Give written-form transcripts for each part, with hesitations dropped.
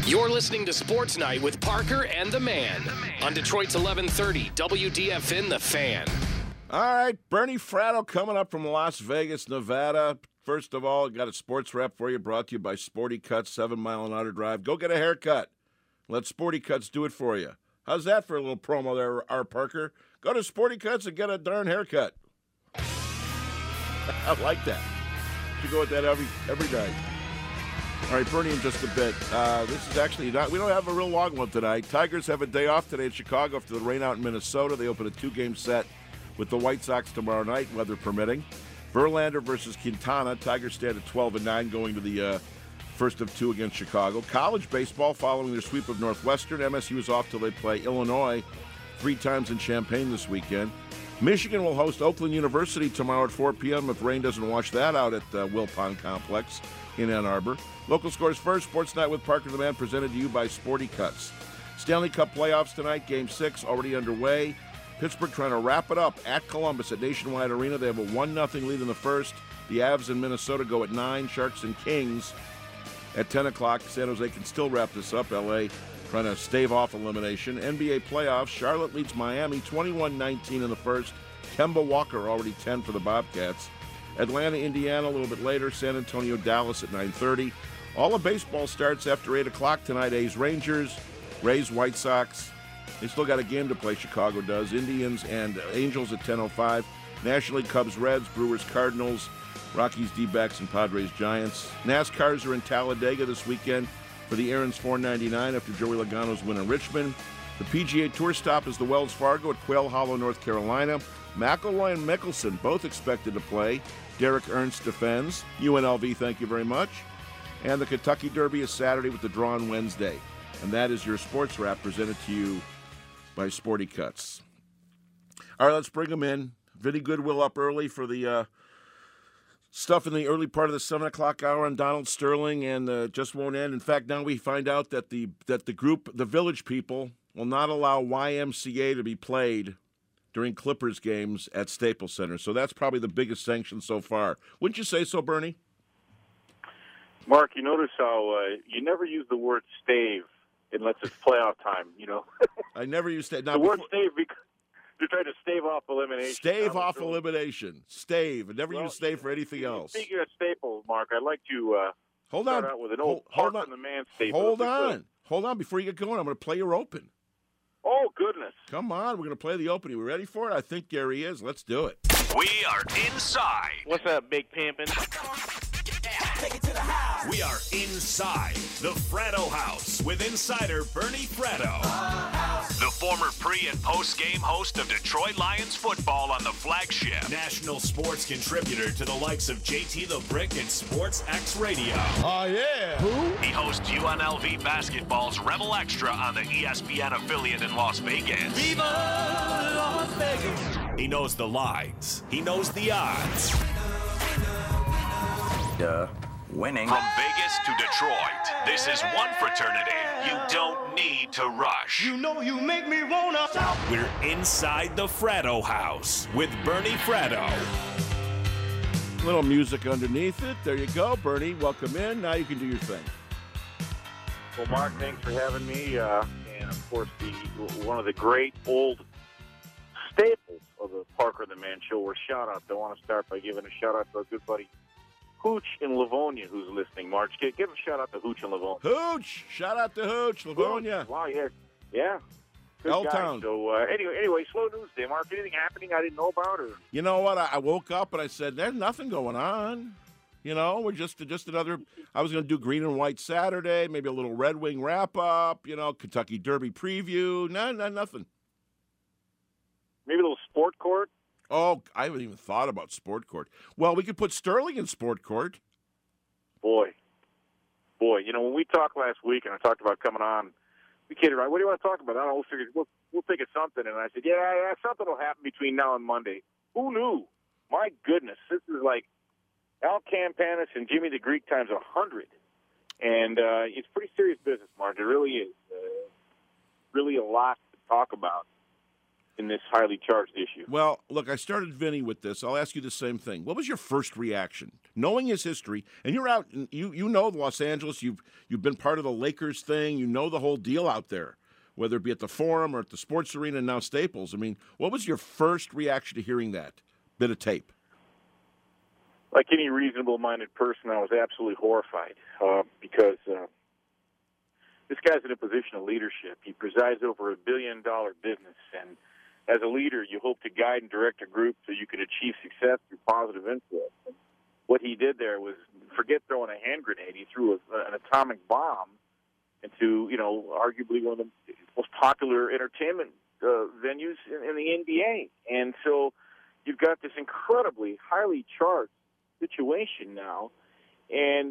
You're listening to Sports Night with Parker and the Man on Detroit's 1130 WDFN The Fan. All right, Bernie Fratto coming up from Las Vegas, Nevada. First of all, got a sports wrap for you, brought to you by Sporty Cuts, 7 Mile and Outer Drive. Go get a haircut. Let Sporty Cuts do it for you. How's that for a little promo there, R. Parker? Go to Sporty Cuts and get a darn haircut. I like that. You go with that every night. All right, Bernie, in just a bit. This is actually not. We don't have a real long one tonight. Tigers have a day off today in Chicago after the rain out in Minnesota. They open a 2-game set with the White Sox tomorrow night, weather permitting. Verlander versus Quintana. Tigers stand at 12-9 going to the first of 2 against Chicago. College baseball following their sweep of Northwestern. MSU is off till they play Illinois 3 times in Champaign this weekend. Michigan will host Oakland University tomorrow at 4 p.m. if rain doesn't wash that out at Wilpon Complex in Ann Arbor. Local scores first. Sports Night with Parker the Man presented to you by Sporty Cuts. Stanley Cup playoffs tonight. Game 6 already underway. Pittsburgh trying to wrap it up at Columbus at Nationwide Arena. They have a 1-0 lead in the first. The Avs in Minnesota go at 9. Sharks and Kings at 10 o'clock. San Jose can still wrap this up. L.A. trying to stave off elimination. NBA playoffs. Charlotte leads Miami 21-19 in the first. Kemba Walker already 10 for the Bobcats. Atlanta, Indiana a little bit later. San Antonio, Dallas at 9:30. All the baseball starts after 8 o'clock tonight. A's, Rangers, Rays, White Sox. They still got a game to play, Chicago does. Indians and Angels at 10:05. National League, Cubs, Reds, Brewers, Cardinals, Rockies, D-backs, and Padres, Giants. NASCARs are in Talladega this weekend for the Aaron's 499 after Joey Logano's win in Richmond. The PGA Tour stop is the Wells Fargo at Quail Hollow, North Carolina. McIlroy and Mickelson both expected to play. Derek Ernst defends. UNLV, thank you very much. And the Kentucky Derby is Saturday with the draw on Wednesday. And that is your sports wrap presented to you by Sporty Cuts. All right, let's bring them in. Vinny Goodwill up early for the stuff in the early part of the 7 o'clock hour on Donald Sterling, and just won't end. In fact, now we find out that the group, the Village People, will not allow YMCA to be played during Clippers games at Staples Center. So that's probably the biggest sanction so far. Wouldn't you say so, Bernie? Mark, you notice how you never use the word stave unless it's playoff time, you know? I never use stave. Now, the word stave, because you're trying to stave off elimination. Stave off elimination. Stave. I never use stave for anything else. Speaking of Staples, Mark, I'd like to start out with an old Parker and the Man staple. Hold on. Before you get going, I'm going to play your open. Oh, goodness. Come on. We're going to play the open. Are we ready for it? I think Gary is. Let's do it. We are inside. What's up, Big Pimpin'? We are inside the Fratto House with insider Bernie Fratto. The former pre- and post-game host of Detroit Lions football on the flagship. National sports contributor to the likes of JT the Brick and Sports X Radio. Oh, yeah. Who? He hosts UNLV basketball's Rebel Extra on the ESPN affiliate in Las Vegas. Viva Las Vegas. He knows the lines. He knows the odds. Winning. From Vegas to Detroit, this is one fraternity you don't need to rush. You know you make me wanna shout. We're inside the Fratto House with Bernie Fratto. Little music underneath it. There you go, Bernie. Welcome in. Now you can do your thing. Well, Mark, thanks for having me. And, of course, one of the great old staples of the Parker the Man show were shout-outs. I want to start by giving a shout-out to our good buddy Hooch in Livonia, who's listening, March. Give a shout-out to Hooch in Livonia. Hooch! Shout out to Hooch, Livonia. Wow, yeah. Good L-Town. guy. So, anyway, slow news day, Mark. Anything happening I didn't know about? Or? You know what? I woke up and I said, there's nothing going on. You know, we're just another. I was going to do Green and White Saturday, maybe a little Red Wing wrap-up, Kentucky Derby preview. No, nothing. Maybe a little sport court? Oh, I haven't even thought about sport court. Well, we could put Sterling in sport court. Boy, when we talked last week and I talked about coming on, we kidded, right? What do you want to talk about? I don't know, we'll figure, we'll think of something. And I said, yeah, something will happen between now and Monday. Who knew? My goodness, this is like Al Campanis and Jimmy the Greek times 100. And it's pretty serious business, Mark. It really is. Really a lot to talk about. in this highly charged issue. Well, look, I started Vinny with this. I'll ask you the same thing. What was your first reaction, knowing his history? And you're out. You know Los Angeles. You've been part of the Lakers thing. You know the whole deal out there, whether it be at the Forum or at the Sports Arena and now Staples. I mean, what was your first reaction to hearing that bit of tape? Like any reasonable-minded person, I was absolutely horrified because this guy's in a position of leadership. He presides over $1 billion business, and as a leader, you hope to guide and direct a group so you can achieve success through positive influence. And what he did there was, forget throwing a hand grenade, he threw an atomic bomb into, arguably one of the most popular entertainment venues in the NBA. And so you've got this incredibly highly charged situation now, and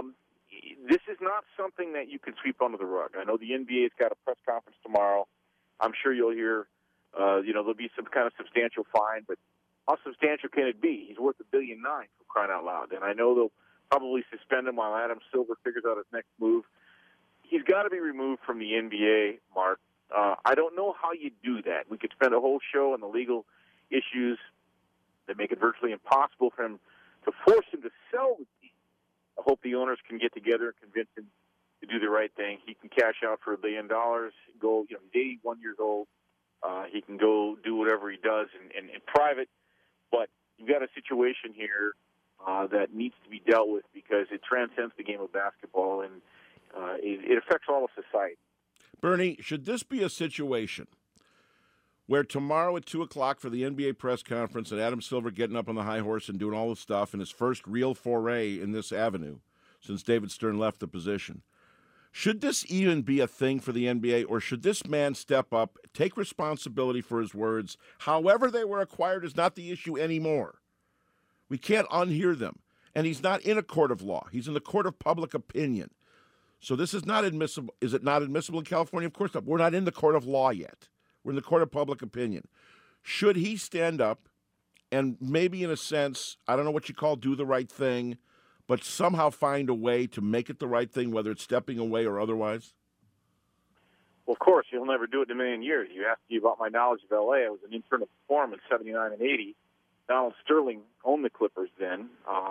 this is not something that you can sweep under the rug. I know the NBA's got a press conference tomorrow. I'm sure you'll hear, there'll be some kind of substantial fine, but how substantial can it be? He's worth $1.9 billion, for crying out loud. And I know they'll probably suspend him while Adam Silver figures out his next move. He's got to be removed from the NBA, Mark. I don't know how you do that. We could spend a whole show on the legal issues that make it virtually impossible for him to force him to sell the team. I hope the owners can get together and convince him to do the right thing. He can cash out for $1 billion, go, he's 81 years old. He can go do whatever he does in private. But you've got a situation here that needs to be dealt with because it transcends the game of basketball, and it affects all of society. Bernie, should this be a situation where tomorrow at 2 o'clock for the NBA press conference and Adam Silver getting up on the high horse and doing all this stuff in his first real foray in this avenue since David Stern left the position, should this even be a thing for the NBA, or should this man step up, take responsibility for his words? However they were acquired is not the issue anymore. We can't unhear them. And he's not in a court of law. He's in the court of public opinion. So this is not admissible. Is it not admissible in California? Of course not. We're not in the court of law yet. We're in the court of public opinion. Should he stand up and maybe in a sense, I don't know what you call do the right thing, but somehow find a way to make it the right thing, whether it's stepping away or otherwise? Well, of course, he'll never do it in a million years. You asked me about my knowledge of L.A. I was an intern at the Forum in 79 and 80. Donald Sterling owned the Clippers then.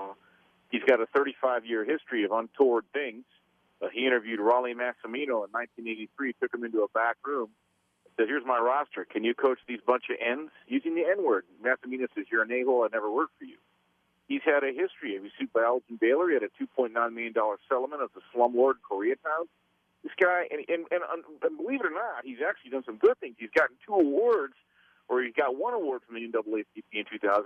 He's got a 35-year history of untoward things. He interviewed Raleigh Massimino in 1983, took him into a back room, said, here's my roster. Can you coach these bunch of N's? Using the N-word. Massimino says, you're an a-hole. I never worked for you. He's had a history. He was sued by Elgin Baylor. He had a $2.9 million settlement as a slumlord in Koreatown. This guy, and believe it or not, he's actually done some good things. He's gotten 2 awards, or he got 1 award from the NAACP in 2009.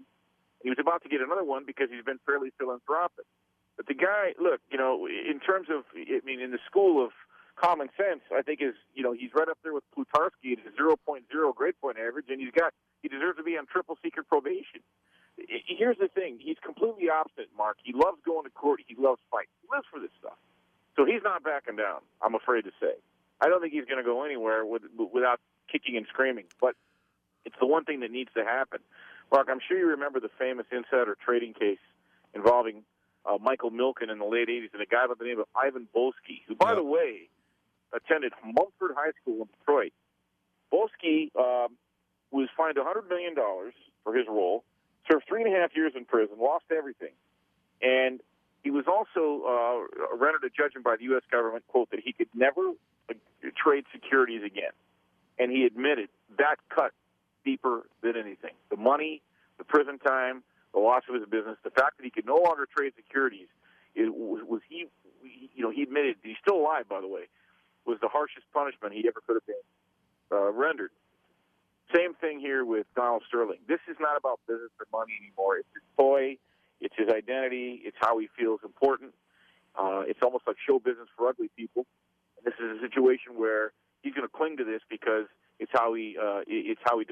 He was about to get another one because he's been fairly philanthropic. But the guy, look, in terms of, in the school of common sense, I think he's right up there with Plutarski at a 0.0 grade point average, and he deserves to be on triple secret probation. Here's the thing. He's completely opposite, Mark. He loves going to court. He loves fights. He lives for this stuff. So he's not backing down, I'm afraid to say. I don't think he's going to go anywhere without kicking and screaming. But it's the one thing that needs to happen. Mark, I'm sure you remember the famous insider trading case involving Michael Milken in the late 80s and a guy by the name of Ivan Boesky, who, by the way, attended Mumford High School in Detroit. Boesky was fined $100 million for his role, served 3.5 years in prison, lost everything. And he was also rendered a judgment by the U.S. government, quote, that he could never trade securities again. And he admitted that cut deeper than anything. The money, the prison time, the loss of his business, the fact that he could no longer trade securities, he admitted, he's still alive, by the way, was the harshest punishment he ever could have been rendered. Same thing here with Donald Sterling. This is not about business or money anymore. It's his toy. It's his identity. It's how he feels important. It's almost like show business for ugly people. And this is a situation where he's going to cling to this because it's how he defines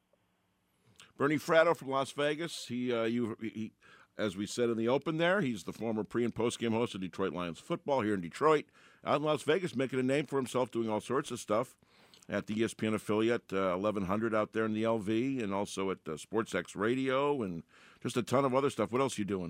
it. Bernie Fratto from Las Vegas. He, as we said in the open there, he's the former pre- and post-game host of Detroit Lions football here in Detroit. Out in Las Vegas, making a name for himself, doing all sorts of stuff at the ESPN affiliate, 1100 out there in the LV, and also at SportsX Radio, and just a ton of other stuff. What else are you doing?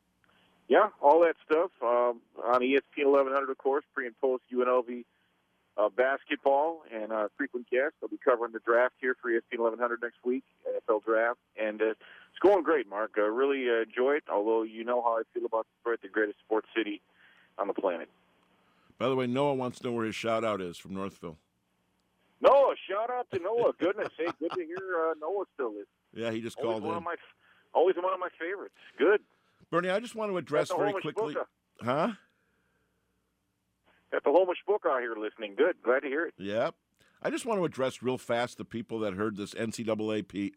Yeah, all that stuff on ESPN 1100, of course, pre and post UNLV basketball and frequent guest. I'll be covering the draft here for ESPN 1100 next week, NFL draft. And it's going great, Mark. I really enjoy it, although you know how I feel about Detroit, the greatest sports city on the planet. By the way, Noah wants to know where his shout-out is from Northville. Noah, shout out to Noah. Goodness, hey, good to hear Noah still is. Yeah, he just called in. Always one of my favorites. Good. Bernie, I just want to address very quickly. Huh? Got the Homish book out here listening. Good. Glad to hear it. Yep. I just want to address real fast the people that heard this NAACP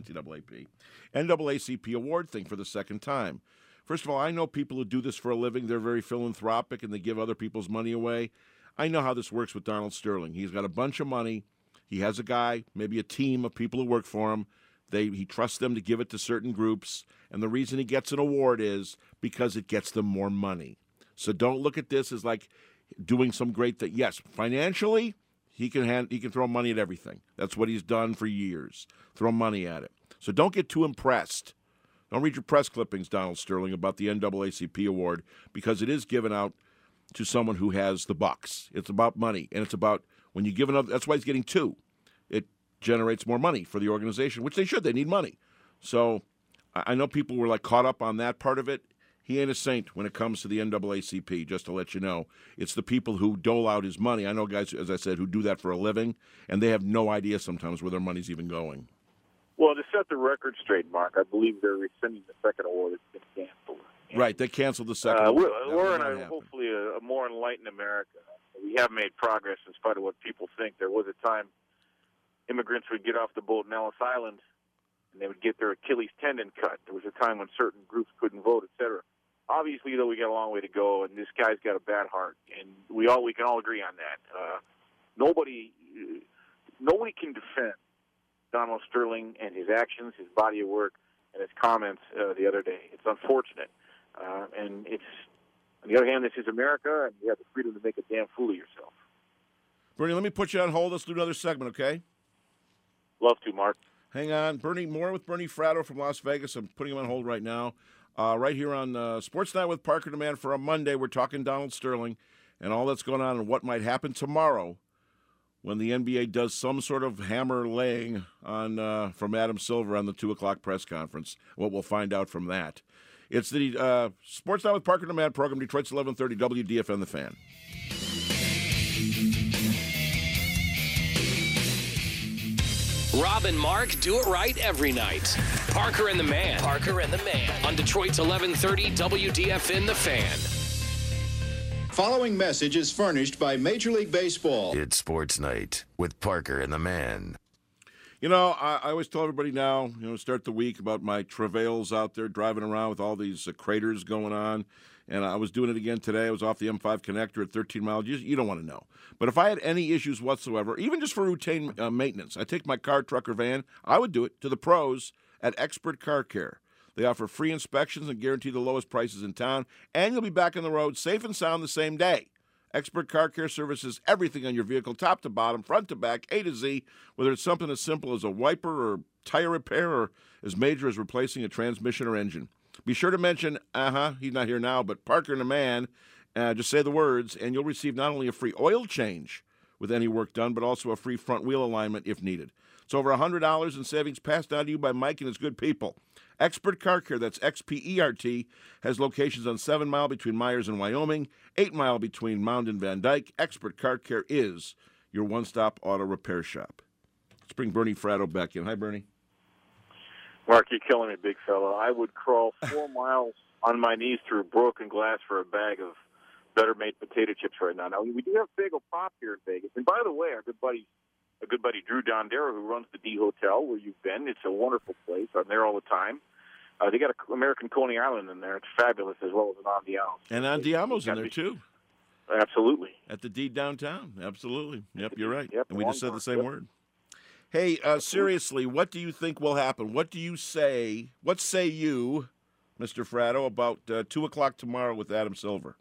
award thing for the second time. First of all, I know people who do this for a living. They're very philanthropic, and they give other people's money away. I know how this works with Donald Sterling. He's got a bunch of money. He has a guy, maybe a team of people who work for him. He trusts them to give it to certain groups, and the reason he gets an award is because it gets them more money. So don't look at this as like doing some great thing. Yes, financially, he can throw money at everything. That's what he's done for years. Throw money at it. So don't get too impressed. Don't read your press clippings, Donald Sterling, about the NAACP award, because it is given out to someone who has the bucks. It's about money, and it's about when you give another. That's why he's getting two. It generates more money for the organization, which they should. They need money. So I know people were like caught up on that part of it. He ain't a saint when it comes to the NAACP, just to let you know. It's the people who dole out his money. I know guys, as I said, who do that for a living, and they have no idea sometimes where their money's even going. Well, to set the record straight, Mark, I believe they're rescinding the second award. It's been canceled. Right, they canceled the second award. We're in hopefully a more enlightened America. We have made progress in spite of what people think. There was a time immigrants would get off the boat in Ellis Island, and they would get their Achilles tendon cut. There was a time when certain groups couldn't vote, et cetera. Obviously, though, we got a long way to go, and this guy's got a bad heart, and we can all agree on that. Nobody can defend Donald Sterling and his actions, his body of work, and his comments the other day. It's unfortunate, and it's on the other hand, this is America, and you have the freedom to make a damn fool of yourself. Bernie, let me put you on hold. Let's do another segment, okay? Love to, Mark. Hang on. Bernie, more with Bernie Fratto from Las Vegas. I'm putting him on hold right now. Right here on Sports Night with Parker DeMann for a Monday. We're talking Donald Sterling and all that's going on and what might happen tomorrow when the NBA does some sort of hammer laying on from Adam Silver on the 2 o'clock press conference. What we'll find out from that. It's the Sports Night with Parker DeMann program, Detroit's 1130 WDFN The Fan. Rob and Mark do it right every night. Parker and the Man. Parker and the Man. On Detroit's 1130 WDFN The Fan. Following message is furnished by Major League Baseball. It's Sports Night with Parker and the Man. You know, I always tell everybody now, start the week about my travails out there driving around with all these craters going on. And I was doing it again today. I was off the M5 connector at 13 miles. You don't want to know. But if I had any issues whatsoever, even just for routine maintenance, I take my car, truck, or van, I would do it to the pros at Expert Car Care. They offer free inspections and guarantee the lowest prices in town, and you'll be back on the road safe and sound the same day. Expert Car Care services everything on your vehicle, top to bottom, front to back, A to Z, whether it's something as simple as a wiper or tire repair or as major as replacing a transmission or engine. Be sure to mention, he's not here now, but Parker and the Man. Just say the words, and you'll receive not only a free oil change with any work done, but also a free front wheel alignment if needed. It's over $100 in savings passed on to you by Mike and his good people. Expert Car Care, that's XPERT, has locations on 7 Mile between Myers and Wyoming, 8 Mile between Mound and Van Dyke. Expert Car Care is your one-stop auto repair shop. Let's bring Bernie Fratto back in. Hi, Bernie. Mark, you're killing me, big fella. I would crawl 4 miles on my knees through broken glass for a bag of better-made potato chips right now. Now, we do have Bagel Pop here in Vegas. And by the way, our good buddy Drew Dondero, who runs the D Hotel, where you've been, it's a wonderful place. I'm there all the time. They got an American Coney Island in there. It's fabulous, as well as an Andiamo. And Andiamo's in there, too. Absolutely. At the D downtown. Absolutely. Yep, you're right. Yep, and we just said the same word. Hey, seriously, what do you think will happen? What do you say? What say you, Mr. Fratto, about 2 o'clock tomorrow with Adam Silver?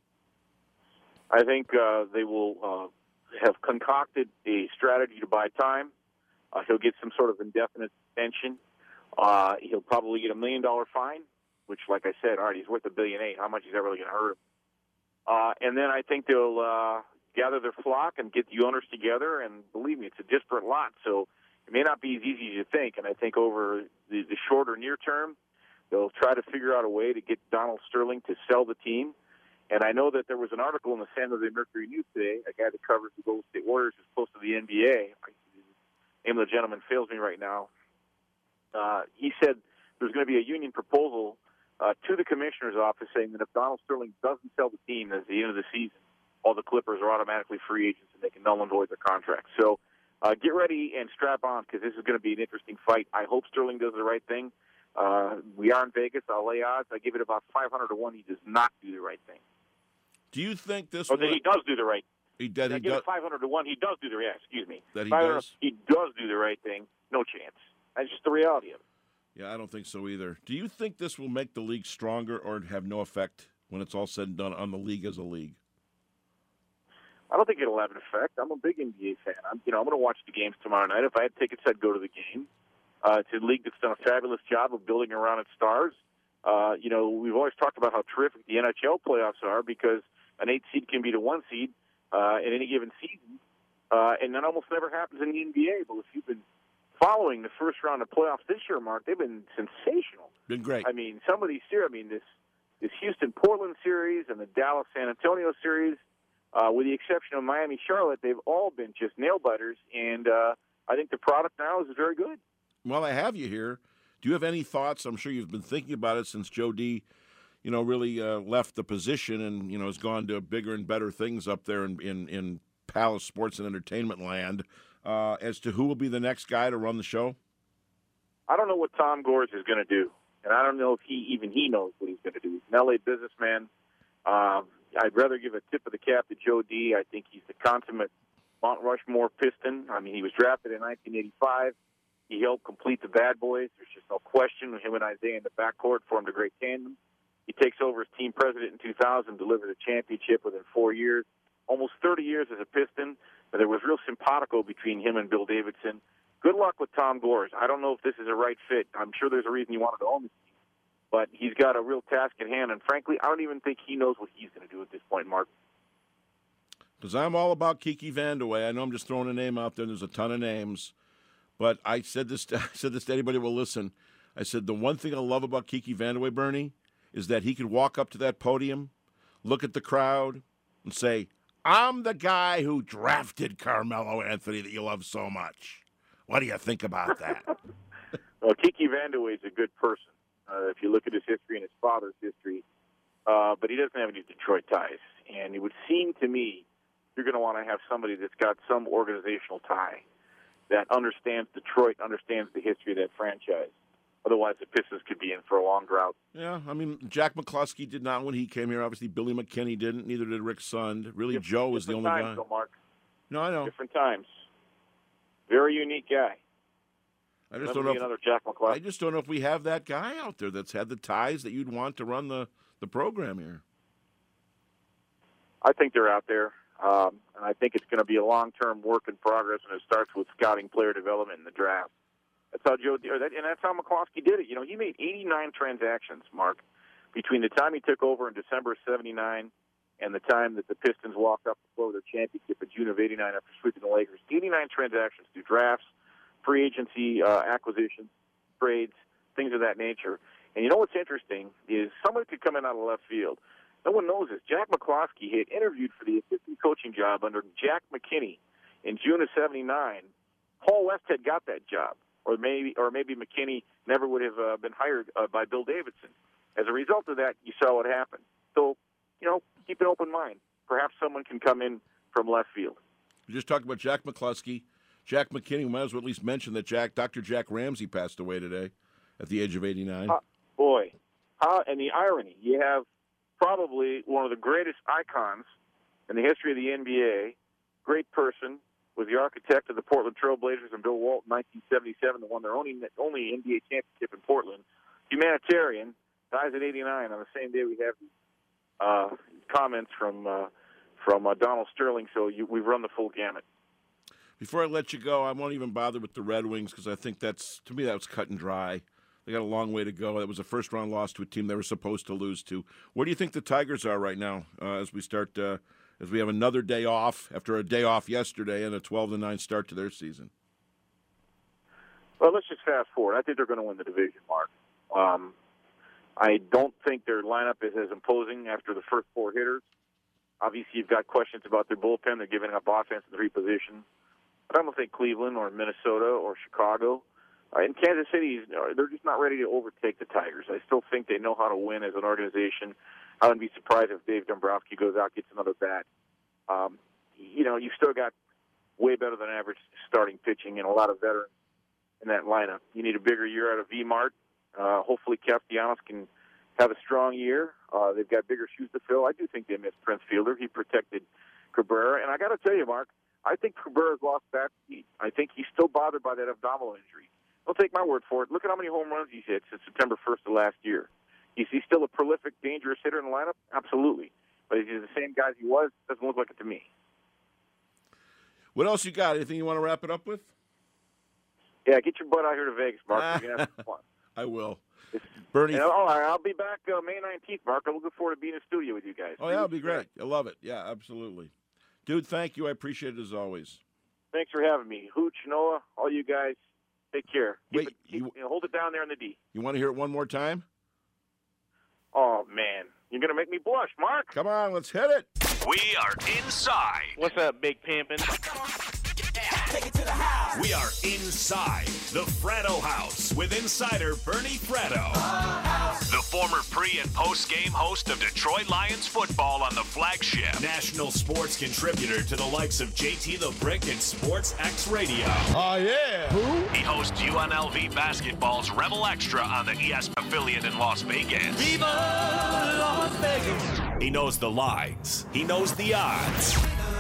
I think they will have concocted a strategy to buy time. He'll get some sort of indefinite suspension. He'll probably get $1 million fine, which, like I said, all right, he's worth $1.8 billion. How much is that really going to hurt him? And then I think they'll gather their flock and get the owners together. And believe me, it's a disparate lot, so it may not be as easy as you think. And I think over the short or near term, they'll try to figure out a way to get Donald Sterling to sell the team. And I know that there was an article in the San Jose Mercury News today, a guy that covers the Golden State Warriors who's close to the NBA. The name of the gentleman fails me right now. He said there's going to be a union proposal to the commissioner's office saying that if Donald Sterling doesn't sell the team at the end of the season, all the Clippers are automatically free agents and they can null and void their contract. So get ready and strap on because this is going to be an interesting fight. I hope Sterling does the right thing. We are in Vegas. I'll lay odds. I give it about 500 to 1. He does not do the right thing. Do you think this? Or that he does do the right. He does. I give it 500 to 1. He does do the right. Excuse me. That he does. He does do the right thing. No chance. That's just the reality of it. Yeah, I don't think so either. Do you think this will make the league stronger or have no effect when it's all said and done on the league as a league? I don't think it'll have an effect. I'm a big NBA fan. I'm going to watch the games tomorrow night. If I had tickets, I'd go to the game. It's a league that's done a fabulous job of building around its stars. We've always talked about how terrific the NHL playoffs are because an 8 seed can beat a 1 seed in any given season, and that almost never happens in the NBA. But if you've been following the first round of playoffs this year, Mark, they've been sensational. Been great. I mean, some of these series, this Houston-Portland series and the Dallas-San Antonio series, with the exception of Miami-Charlotte, they've all been just nail-biters, and I think the product now is very good. Well, I have you here. Do you have any thoughts? I'm sure you've been thinking about it since Joe D, really left the position and, has gone to bigger and better things up there in Palace Sports and Entertainment land. As to who will be the next guy to run the show? I don't know what Tom Gores is going to do, and I don't know if he knows what he's going to do. He's an L.A. businessman. I'd rather give a tip of the cap to Joe D. I think he's the consummate Mount Rushmore Piston. I mean, he was drafted in 1985. He helped complete the Bad Boys. There's just no question. Him and Isaiah in the backcourt formed a great tandem. He takes over as team president in 2000, delivers a championship within 4 years. Almost 30 years as a Piston. There was real simpatico between him and Bill Davidson. Good luck with Tom Gores. I don't know if this is a right fit. I'm sure there's a reason he wanted to own the team. But he's got a real task at hand, and frankly, I don't even think he knows what he's going to do at this point, Mark. Because I'm all about Kiki Vandeweghe. I know I'm just throwing a name out there. There's a ton of names. But I said this to anybody who will listen. I said the one thing I love about Kiki Vandeweghe, Bernie, is that he could walk up to that podium, look at the crowd, and say, I'm the guy who drafted Carmelo Anthony that you love so much. What do you think about that? Well, Kiki Vandeweghe is a good person. If you look at his history and his father's history, but he doesn't have any Detroit ties. And it would seem to me you're going to want to have somebody that's got some organizational tie that understands Detroit, understands the history of that franchise. Otherwise, the Pistons could be in for a long drought. Yeah, I mean, Jack McCluskey did not when he came here. Obviously, Billy McKinney didn't. Neither did Rick Sund. Really, Joe was the only guy. Though, Mark. No, I know. Different times. Very unique guy. I just don't know. Another Jack McCluskey. I just don't know if we have that guy out there that's had the ties that you'd want to run the program here. I think they're out there, and I think it's going to be a long-term work in progress, and it starts with scouting, player development, and the draft. That's how Joe did it, and that's how McCloskey did it. He made 89 transactions, Mark, between the time he took over in December of '79 and the time that the Pistons walked up before their championship in June of '89 after sweeping the Lakers. 89 transactions through drafts, free agency, acquisitions, trades, things of that nature. And you know what's interesting is somebody could come in out of left field. No one knows this. Jack McCloskey had interviewed for the assistant coaching job under Jack McKinney in June of '79. Paul Westhead got that job. Or maybe McKinney never would have been hired by Bill Davidson. As a result of that, you saw what happened. So, keep an open mind. Perhaps someone can come in from left field. We just talked about Jack McCluskey. Jack McKinney, we might as well at least mention that Dr. Jack Ramsey passed away today at the age of 89. And the irony, you have probably one of the greatest icons in the history of the NBA, great person, was the architect of the Portland Trail Blazers and Bill Walton in 1977, that won their only NBA championship in Portland. Humanitarian, dies at 89 on the same day we have comments from Donald Sterling, so we've run the full gamut. Before I let you go, I won't even bother with the Red Wings because I think to me, that was cut and dry. They got a long way to go. That was a first-round loss to a team they were supposed to lose to. Where do you think the Tigers are right now as we start as we have another day off after a day off yesterday and a 12-9 start to their season? Well, let's just fast forward. I think they're going to win the division, Mark. I don't think their lineup is as imposing after the first 4 hitters. Obviously, you've got questions about their bullpen. They're giving up offense in 3 positions. But I don't think Cleveland or Minnesota or Chicago and Kansas City, they're just not ready to overtake the Tigers. I still think they know how to win as an organization. I wouldn't be surprised if Dave Dombrowski goes out, gets another bat. You've still got way better than average starting pitching and a lot of veterans in that lineup. You need a bigger year out of V-Mart. Hopefully Castellanos can have a strong year. They've got bigger shoes to fill. I do think they missed Prince Fielder. He protected Cabrera. And I got to tell you, Mark, I think Cabrera's lost bat speed. I think he's still bothered by that abdominal injury. Don't take my word for it. Look at how many home runs he's hit since September 1st of last year. Is he still a prolific, dangerous hitter in the lineup? Absolutely. But is he the same guy as he was? Doesn't look like it to me. What else you got? Anything you want to wrap it up with? Yeah, get your butt out here to Vegas, Mark. We're going to have some fun. I will. Bernie. I'll be back May 19th, Mark. I'm looking forward to being in the studio with you guys. Oh, yeah, that'll be great. I love it. Yeah, absolutely. Dude, thank you. I appreciate it as always. Thanks for having me. Hooch, Noah, all you guys, take care. Wait, hold it down there in the D. You want to hear it one more time? Oh, man. You're going to make me blush, Mark. Come on, let's hit it. We are inside. What's up, Big Pimpin'? We are inside the Fratto House with insider Bernie Fratto. The former pre- and post-game host of Detroit Lions football on the flagship. National sports contributor to the likes of JT the Brick and Sports X Radio. Oh, yeah. Who? He hosts UNLV basketball's Rebel Extra on the ESPN affiliate in Las Vegas. Viva Las Vegas. He knows the lines. He knows the odds.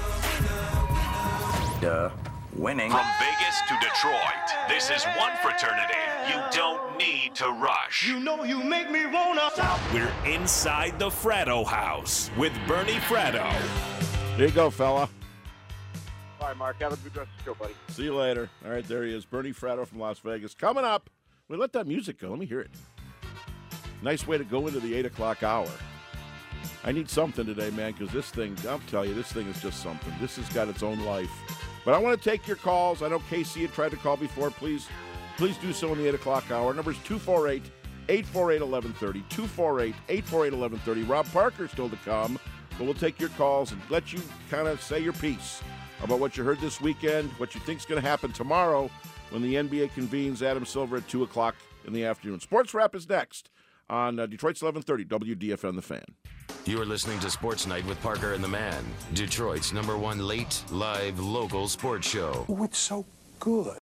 Winning. From Vegas to Detroit, this is one fraternity you don't need to rush. You know you make me wanna stop. We're inside the Fratto House with Bernie Fratto. There you go, fella. All right, Mark. Have a good rest of the show, buddy. See you later. All right, there he is, Bernie Fratto from Las Vegas. Coming up, we let that music go. Let me hear it. Nice way to go into the 8 o'clock hour. I need something today, man, because this thing, I'll tell you, this thing is just something. This has got its own life. But I want to take your calls. I know Casey had tried to call before. Please do so in the 8 o'clock hour. Number is 248-848-1130. 248-848-1130. Rob Parker's still to come, but we'll take your calls and let you kind of say your piece about what you heard this weekend, what you think is going to happen tomorrow when the NBA convenes. Adam Silver at 2 o'clock in the afternoon. Sports Wrap is next on Detroit's 1130 WDFN The Fan. You're listening to Sports Night with Parker and the Man, Detroit's #1 late, live, local sports show. Oh, it's so good.